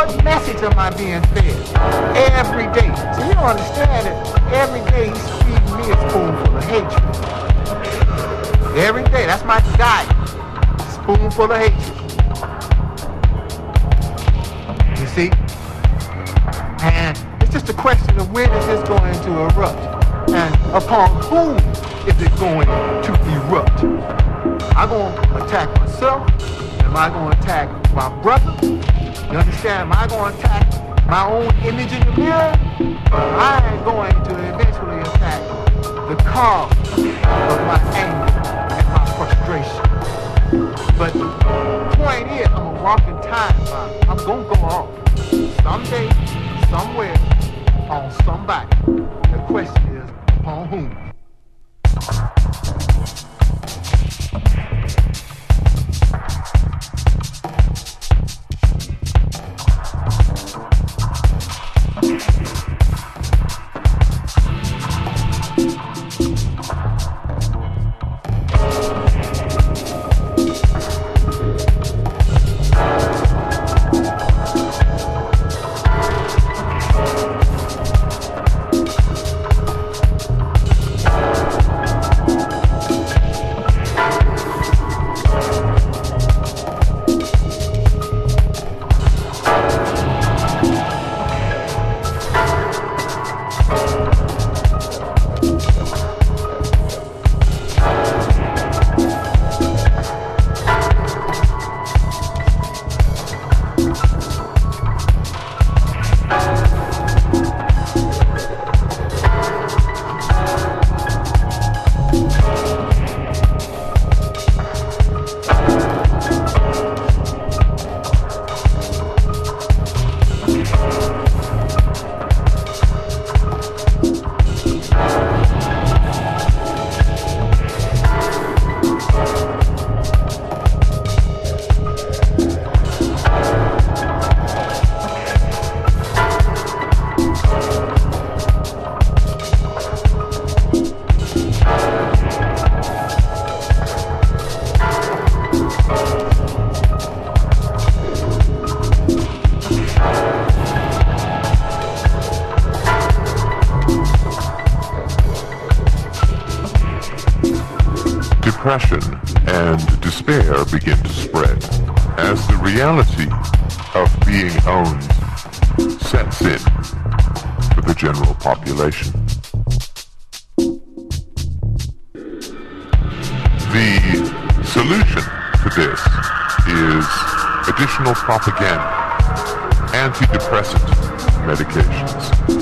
What message am I being fed every day? So you don't understand it. Every day he's feeding me a spoonful of hatred. Every day, that's my diet. Spoonful of hatred. You see? And it's just a question of when is this going to erupt? And upon whom is it going to erupt? Am I going to attack myself? Am I going to attack my brother? You understand? Am I going to attack my own image in the mirror? I am going to eventually attack the cause of my anger and my frustration. But the point is, I'm a walking time bomb. I'm going to go off someday, somewhere, on somebody. The question is, upon whom? Depression and despair begin to spread as the reality of being owned sets in for the general population. The solution to this is additional propaganda, antidepressant medications,